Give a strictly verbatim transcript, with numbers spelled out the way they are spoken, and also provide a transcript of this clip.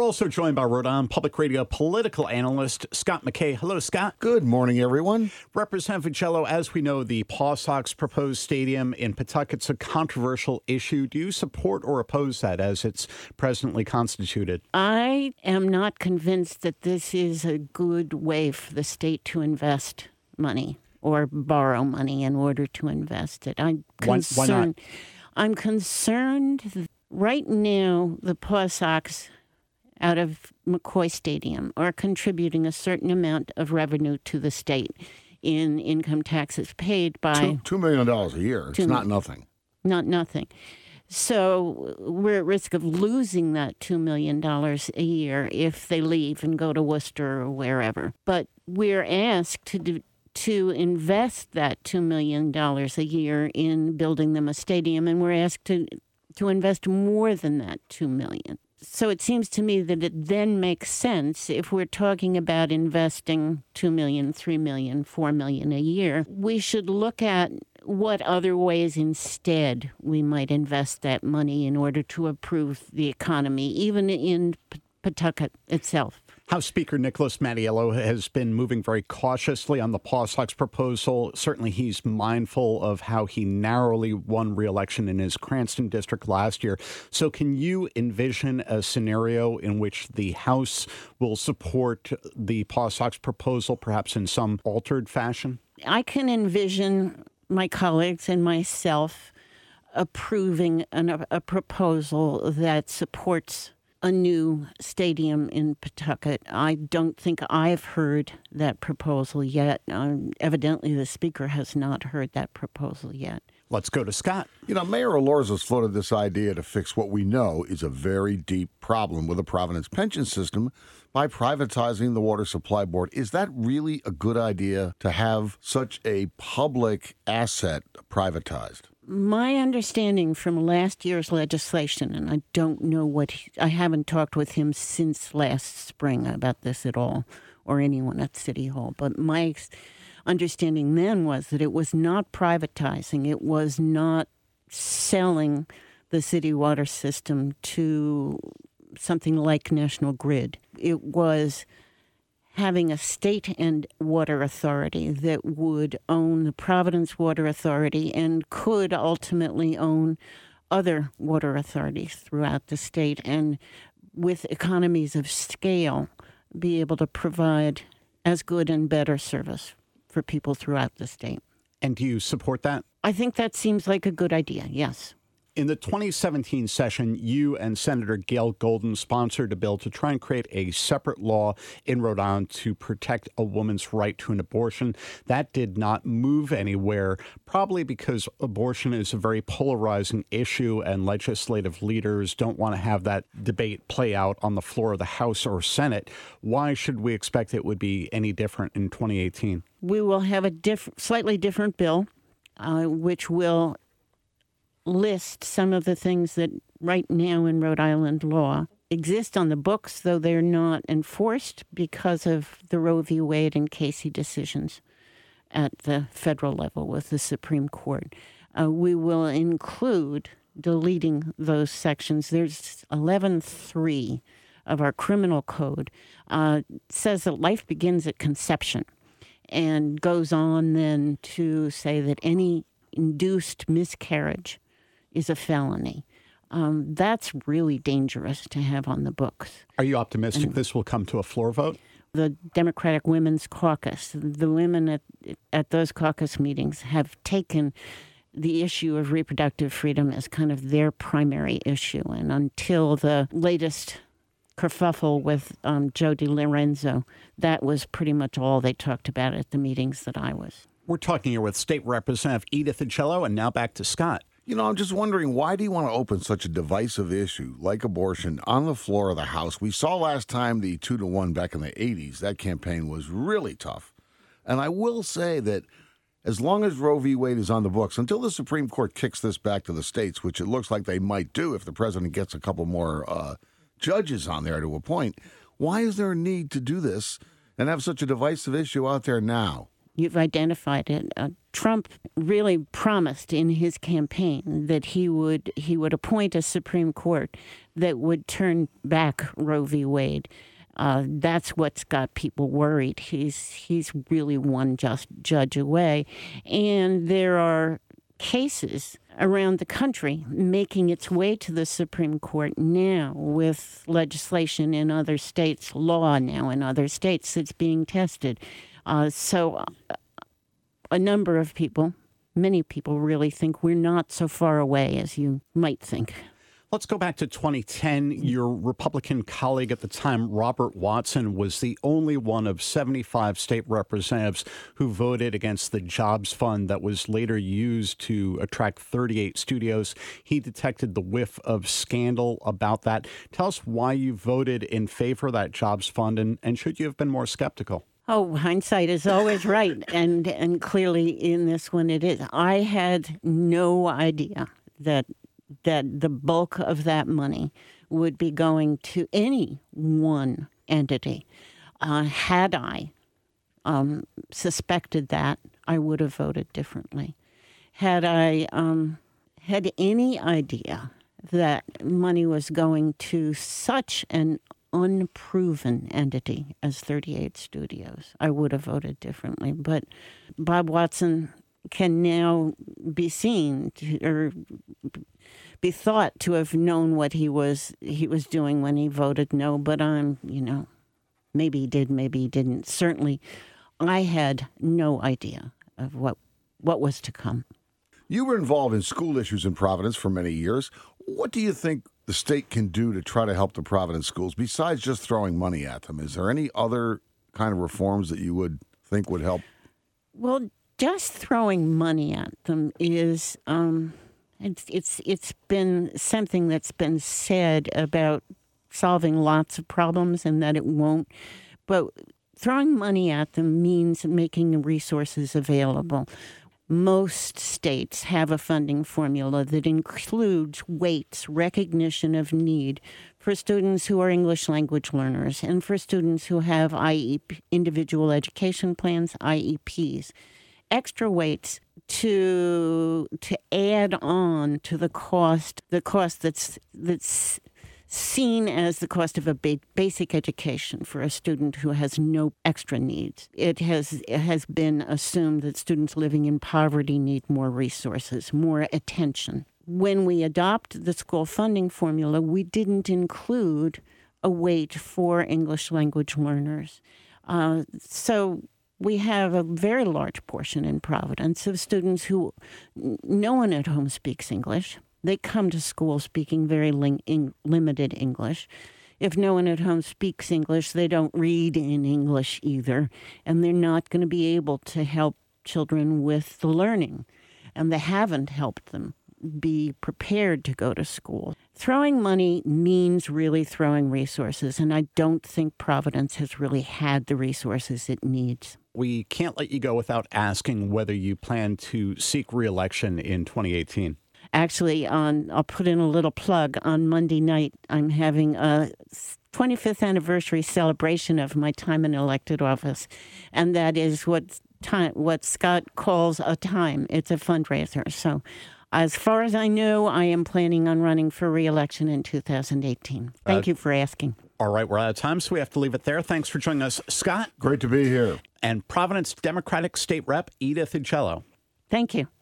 We're also joined by Rhode Island Public Radio political analyst Scott McKay. Hello, Scott. Good morning, everyone. Representative Figello, as we know, the Paw Sox proposed stadium in Pawtucket's a controversial issue. Do you support or oppose that as it's presently constituted? I am not convinced that this is a good way for the state to invest money or borrow money in order to invest it. I'm concerned. Why, why not? I'm concerned that right now the Paw Sox out of McCoy Stadium are contributing a certain amount of revenue to the state in income taxes paid by... Two, two million dollars a year. It's two, not nothing. Not nothing. So we're at risk of losing that two million dollars a year if they leave and go to Worcester or wherever. But we're asked to do, to invest that two million dollars a year in building them a stadium, and we're asked to, to invest more than that two million dollars. So it seems to me that it then makes sense if we're talking about investing two million dollars, three million dollars, four million dollars a year, we should look at what other ways instead we might invest that money in order to improve the economy, even in P- Pawtucket itself. House Speaker Nicholas Mattiello has been moving very cautiously on the Paw Sox proposal. Certainly he's mindful of how he narrowly won re-election in his Cranston district last year. So can you envision a scenario in which the House will support the Paw Sox proposal, perhaps in some altered fashion? I can envision my colleagues and myself approving an, a proposal that supports a new stadium in Pawtucket. I don't think I've heard that proposal yet. Um, evidently, the Speaker has not heard that proposal yet. Let's go to Scott. You know, Mayor Elorza's floated this idea to fix what we know is a very deep problem with the Providence pension system by privatizing the Water Supply Board. Is that really a good idea to have such a public asset privatized? My understanding from last year's legislation, and I don't know what, he, I haven't talked with him since last spring about this at all, or anyone at City Hall, but my understanding then was that it was not privatizing, it was not selling the city water system to something like National Grid. It was having a state and water authority that would own the Providence Water Authority and could ultimately own other water authorities throughout the state, and with economies of scale, be able to provide as good and better service for people throughout the state. And do you support that? I think that seems like a good idea, yes. In the twenty seventeen session, you and Senator Gail Golden sponsored a bill to try and create a separate law in Rhode Island to protect a woman's right to an abortion. That did not move anywhere, probably because abortion is a very polarizing issue and legislative leaders don't want to have that debate play out on the floor of the House or Senate. Why should we expect it would be any different in twenty eighteen? We will have a diff- slightly different bill, uh, which will list some of the things that right now in Rhode Island law exist on the books, though they're not enforced because of the Roe v. Wade and Casey decisions at the federal level with the Supreme Court. Uh, we will include deleting those sections. There's eleven three of our criminal code uh, says that life begins at conception and goes on then to say that any induced miscarriage is a felony. Um, that's really dangerous to have on the books. Are you optimistic and this will come to a floor vote? The Democratic Women's Caucus, the women at at those caucus meetings have taken the issue of reproductive freedom as kind of their primary issue. And until the latest kerfuffle with um, Joe DiLorenzo, that was pretty much all they talked about at the meetings that I was. We're talking here with State Representative Edith Figello, and now back to Scott. You know, I'm just wondering, why do you want to open such a divisive issue like abortion on the floor of the House? We saw last time the two to one back in the eighties. That campaign was really tough. And I will say that as long as Roe v. Wade is on the books, until the Supreme Court kicks this back to the states, which it looks like they might do if the president gets a couple more uh, judges on there to appoint, why is there a need to do this and have such a divisive issue out there now? You've identified it. Uh, Trump really promised in his campaign that he would he would appoint a Supreme Court that would turn back Roe v. Wade. Uh, that's what's got people worried. He's he's really one just judge away, and there are cases around the country making its way to the Supreme Court now with legislation in other states, law now in other states that's being tested. Uh, so uh, a number of people, many people really think we're not so far away as you might think. Let's go back to twenty ten. Your Republican colleague at the time, Robert Watson, was the only one of seventy-five state representatives who voted against the Jobs Fund that was later used to attract thirty-eight studios. He detected the whiff of scandal about that. Tell us why you voted in favor of that Jobs Fund, and, and should you have been more skeptical? Oh, hindsight is always right, and and clearly in this one it is. I had no idea that that the bulk of that money would be going to any one entity. Uh, had I um, suspected that, I would have voted differently. Had I um, had any idea that money was going to such an unproven entity as thirty-eight Studios, I would have voted differently. But Bob Watson can now be seen to, or be thought to have known what he was he was doing when he voted no. But I'm, you know, maybe he did, maybe he didn't. Certainly, I had no idea of what what was to come. You were involved in school issues in Providence for many years. What do you think the state can do to try to help the Providence schools besides just throwing money at them? Is there any other kind of reforms that you would think would help? Well, just throwing money at them is um, it's it's it's been something that's been said about solving lots of problems and that it won't. But throwing money at them means making resources available. Most states have a funding formula that includes weights, recognition of need for students who are English language learners and for students who have I E P, individual education plans, I E Ps. Extra weights to to add on to the cost, the cost that's that's seen as the cost of a ba- basic education for a student who has no extra needs. It has it has been assumed that students living in poverty need more resources, more attention. When we adopt the school funding formula, we didn't include a weight for English language learners. Uh, so we have a very large portion in Providence of students who no one at home speaks English. They come to school speaking very ling- in limited English. If no one at home speaks English, they don't read in English either, and they're not going to be able to help children with the learning, and they haven't helped them be prepared to go to school. Throwing money means really throwing resources, and I don't think Providence has really had the resources it needs. We can't let you go without asking whether you plan to seek re-election in twenty eighteen. Actually, on I'll put in a little plug. On Monday night, I'm having a twenty-fifth anniversary celebration of my time in elected office, and that is what time what Scott calls a time. It's a fundraiser. So, as far as I know, I am planning on running for re-election in two thousand eighteen. Thank uh, you for asking. All right, we're out of time, so we have to leave it there. Thanks for joining us, Scott. Great to be here. And Providence Democratic State Rep Edith Ugello. Thank you.